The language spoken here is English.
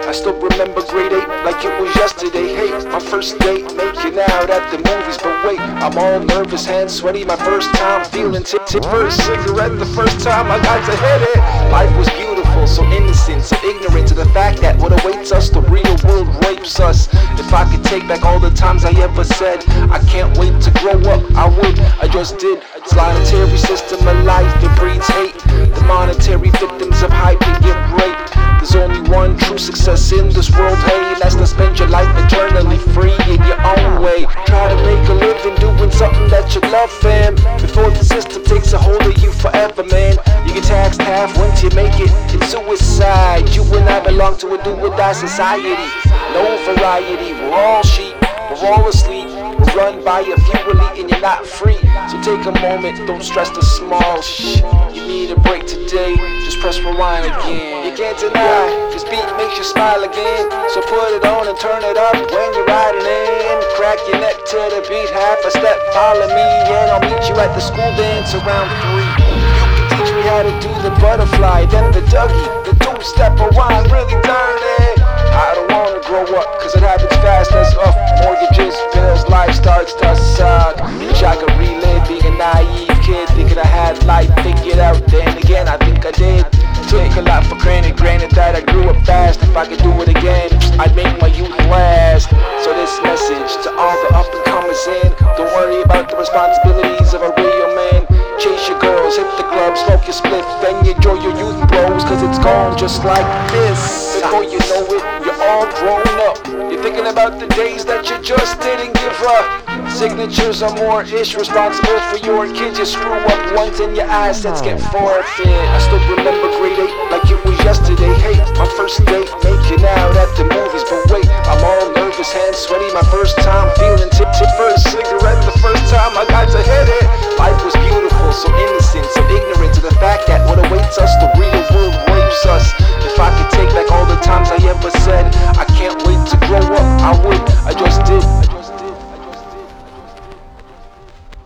I still remember grade 8 like it was yesterday. Hey, my first date, making out at the movies. But wait, I'm all nervous, hands sweaty, my first time feeling tip first cigarette, the first time I got to hit it. Life was beautiful, so innocent, so ignorant to the fact that what awaits us, the real world rapes us. If I could take back all the times I ever said I can't wait to grow up, I would, I just did. It's monetary system of life, it breeds hate. The monetary victims of hype and get raped. There's only one true success in this world, hey, and that's to spend your life eternally free in your own way. Try to make a living doing something that you love, fam, before the system takes a hold of you forever, man. You get taxed half once you make it. It's suicide. You and I belong to a do-or-die society. No variety, we're all sheep, we're all asleep. We're run by a few elite and you're not free. So take a moment, don't stress the small shh. You need a break today, just press rewind again. You can't deny, this beat makes you smile again. So put it on and turn it up when you're riding in. Crack your neck to the beat, half a step, follow me, and I'll meet you at the school dance around 3. You can teach me how to do the butterfly, then the Dougie, the two-step rewind, really dirty. I don't wanna grow up, cause it happens fast as mortgages, bills, life starts to suck. Wish I could relive being a naive kid, thinking I had life figured out. Then again, I think I did. Took a lot for granted that I grew up fast. If I could do it again, I'd make my youth last. So this message to all the up and comers in: don't worry about the responsibilities of a real man. Chase your girls, hit the club, smoke your spliff, then you enjoy your youth bros, cause it's gone just like this. Before you know it, you're all grown up. You're thinking about the days that you just didn't give up. Signatures are more-ish responsible for your kids. You screw up once and your assets get forfeit. I still remember grade 8 like it was yesterday. Hey, my first date, making out at the movies. But wait, I'm all nervous, hands sweaty, my first time feeling